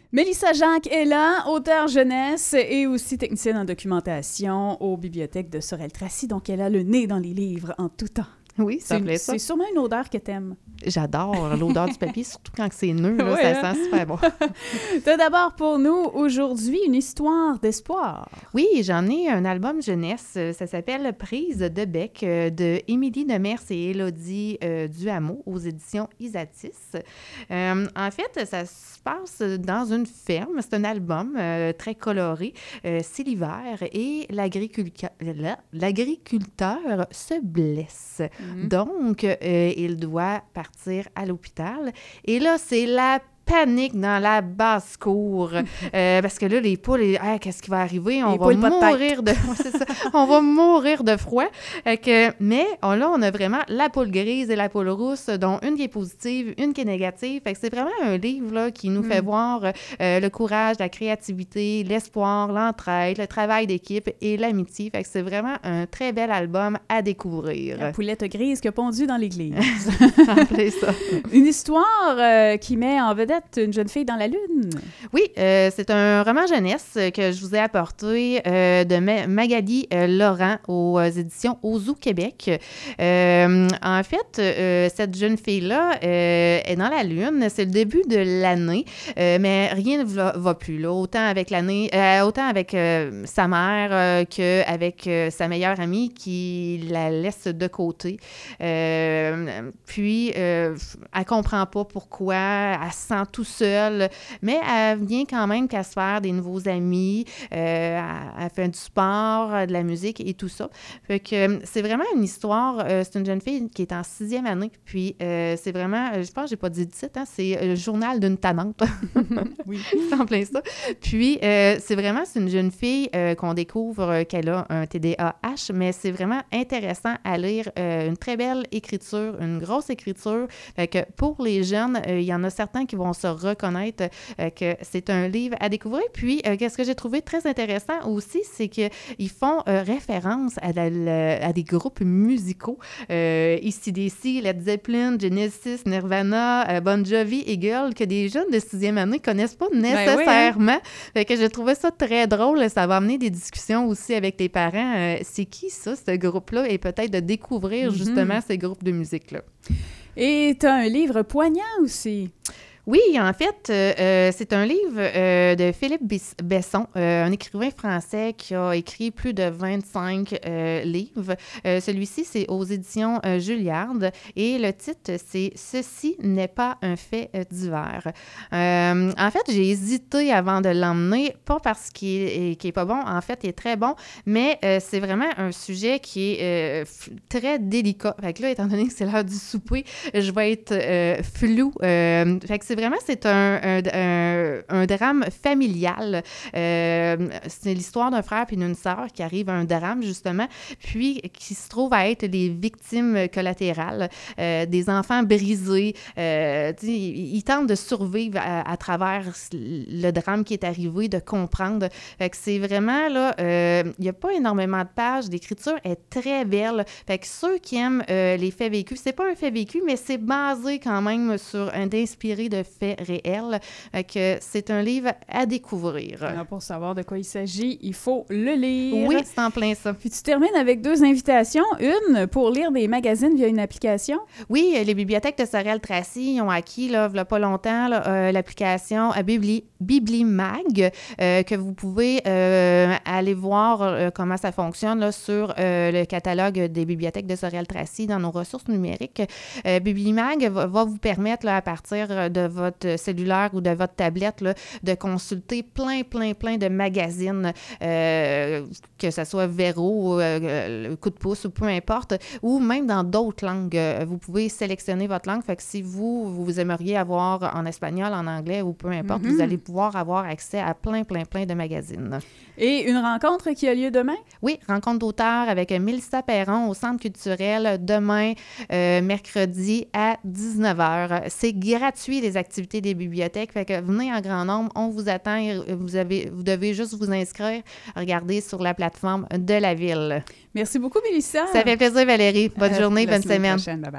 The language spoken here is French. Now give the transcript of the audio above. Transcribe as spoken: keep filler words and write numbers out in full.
Mélissa Jacques est là, auteure jeunesse et aussi technicienne en documentation aux bibliothèques de Sorel-Tracy. Donc, elle a le nez dans les livres en tout temps. Oui, ça C'est, plaît ça. c'est sûrement une odeur que t'aimes. J'adore l'odeur du papier, surtout quand c'est neuf, là, Ouais, ça hein? sent super bon. T'as d'abord pour nous aujourd'hui une histoire d'espoir. Oui, j'en ai un album jeunesse, ça s'appelle « Prise de bec » de Émilie Demers et Élodie euh, Duhamel aux éditions Isatis. Euh, en fait, ça se passe dans une ferme, c'est un album euh, très coloré, euh, c'est l'hiver et l'agriculteur, l'agriculteur se blesse. Mm-hmm. Donc, euh, il doit partir à l'hôpital. Et là, c'est la panique dans la basse-cour. Euh, parce que là, les poules, les... ah, qu'est-ce qui va arriver? On les va mourir de... Ouais, c'est ça. On va mourir de froid. Euh, que... Mais on, là, on a vraiment la poule grise et la poule rousse, dont une qui est positive, une qui est négative. Fait que c'est vraiment un livre là, qui nous mm. fait voir euh, le courage, la créativité, l'espoir, l'entraide, le travail d'équipe et l'amitié. Fait que c'est vraiment un très bel album à découvrir. La poulette grise qui a pondu dans l'église. Rappelez ça. Une histoire euh, qui met en vedette une jeune fille dans la lune. Oui, euh, c'est un roman jeunesse que je vous ai apporté euh, de Ma- Magali euh, Laurent aux éditions Ozu Québec. Euh, en fait, euh, cette jeune fille-là euh, est dans la lune. C'est le début de l'année, euh, mais rien ne va, va plus. Là. Autant avec l'année, euh, autant avec euh, sa mère euh, qu'avec euh, sa meilleure amie qui la laisse de côté. Euh, puis, euh, elle comprend pas pourquoi, elle se sent tout seule, mais elle vient quand même qu'à se faire des nouveaux amis, euh, elle, elle fait du sport, de la musique et tout ça. Fait que c'est vraiment une histoire, euh, c'est une jeune fille qui est en sixième année, puis euh, c'est vraiment, je pense que j'ai pas dit le titre, hein, c'est le journal d'une tannante. Oui. C'est en plein ça. Puis euh, c'est vraiment, c'est une jeune fille euh, qu'on découvre qu'elle a un T D A H, mais c'est vraiment intéressant à lire, euh, une très belle écriture, une grosse écriture. Fait que pour les jeunes, il euh, y en a certains qui vont se reconnaître euh, que c'est un livre à découvrir. Puis, euh, qu'est-ce que j'ai trouvé très intéressant aussi, c'est qu'ils font euh, référence à, la, à des groupes musicaux. Euh, A C D C, Led Zeppelin, Genesis, Nirvana, euh, Bon Jovi, Eagle, que des jeunes de sixième année ne connaissent pas nécessairement. Ben oui, hein? Fait que j'ai trouvé ça très drôle. Ça va amener des discussions aussi avec les parents. Euh, c'est qui ça, ce groupe-là? Et peut-être de découvrir mm-hmm. justement ces groupes de musique-là. Et tu as un livre poignant aussi. Oui, en fait, euh, c'est un livre euh, de Philippe Besson, euh, un écrivain français qui a écrit plus de vingt-cinq euh, livres. Euh, celui-ci, c'est aux éditions euh, Julliard et le titre, c'est « Ceci n'est pas un fait euh, divers ». Euh, en fait, j'ai hésité avant de l'emmener, pas parce qu'il est, qu'il est pas bon, en fait, il est très bon, mais euh, c'est vraiment un sujet qui est euh, f- très délicat. Fait que là, étant donné que c'est l'heure du souper, je vais être euh, floue. Euh, fait que c'est vraiment, c'est un, un, un, un drame familial. Euh, c'est l'histoire d'un frère puis d'une sœur qui arrive à un drame, justement, puis qui se trouve à être les victimes collatérales, euh, des enfants brisés. Euh, ils, ils tentent de survivre à, à travers le drame qui est arrivé, de comprendre. Fait que c'est vraiment, là, euh, il n'y a pas énormément de pages. L'écriture est très belle. Fait que ceux qui aiment euh, les faits vécus, c'est pas un fait vécu, mais c'est basé quand même sur un inspiré de faits réels. Fait que c'est un livre à découvrir. Alors, pour savoir de quoi il s'agit, il faut le lire. Oui, c'est en plein ça. Puis tu termines avec deux invitations. Une, pour lire des magazines via une application. Oui, les bibliothèques de Sorel-Tracy ont acquis, là, il n'y a pas longtemps, là, euh, l'application euh, Bibli, Biblimag, euh, que vous pouvez euh, aller voir euh, comment ça fonctionne là, sur euh, le catalogue des bibliothèques de Sorel-Tracy dans nos ressources numériques. Euh, Biblimag va, va vous permettre, là, à partir de votre cellulaire ou de votre tablette, là, de consulter plein, plein, plein de magazines, euh, que ce soit Véro, euh, Coup de pouce ou peu importe, ou même dans d'autres langues. Vous pouvez sélectionner votre langue. Fait que si vous, vous aimeriez avoir en espagnol, en anglais ou peu importe, mm-hmm. vous allez pouvoir avoir accès à plein, plein, plein de magazines. Et une rencontre qui a lieu demain? Oui, rencontre d'auteurs avec Mélissa Perron au Centre culturel demain, euh, mercredi à dix-neuf heures. C'est gratuit, les activités des bibliothèques. Fait que venez en grand nombre, on vous attend. Vous, avez, vous devez juste vous inscrire. Regardez sur la plateforme de la ville. Merci beaucoup, Mélissa. Ça fait plaisir, Valérie. Bonne euh, journée, bonne semaine. Prochaine. Bye bye.